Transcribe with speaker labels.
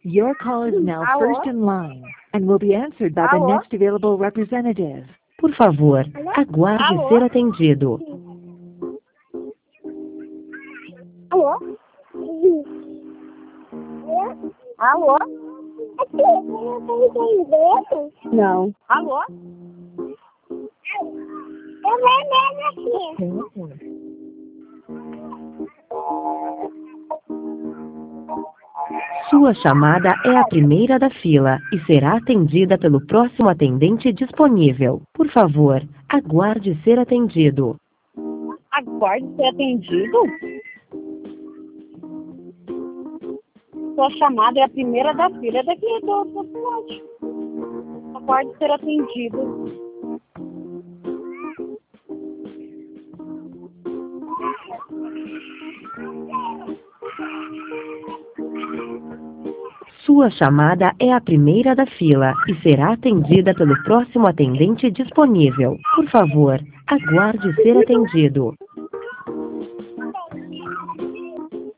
Speaker 1: Your call is now
Speaker 2: Alô?
Speaker 1: first in line and will be answered by the
Speaker 2: Alô?
Speaker 1: next available representative.
Speaker 3: Por favor, aguarde
Speaker 2: Alô?
Speaker 3: ser atendido.
Speaker 2: Alô? Alô? Não. Alô?
Speaker 3: Sua chamada é a primeira da fila e será atendida pelo próximo atendente disponível. Por favor, aguarde ser atendido.
Speaker 2: Aguarde ser atendido? Sua chamada é a primeira da fila daqui do cidade. Aguarde ser atendido.
Speaker 3: Sua chamada é a primeira da fila e será atendida pelo próximo atendente disponível. Por favor, aguarde ser atendido.